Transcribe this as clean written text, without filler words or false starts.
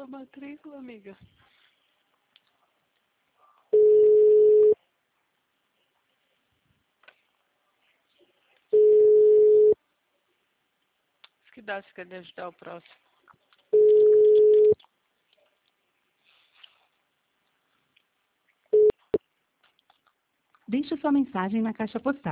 a matrícula, amiga. Isso que dá se quer ajudar o próximo. Deixe sua mensagem na caixa postal.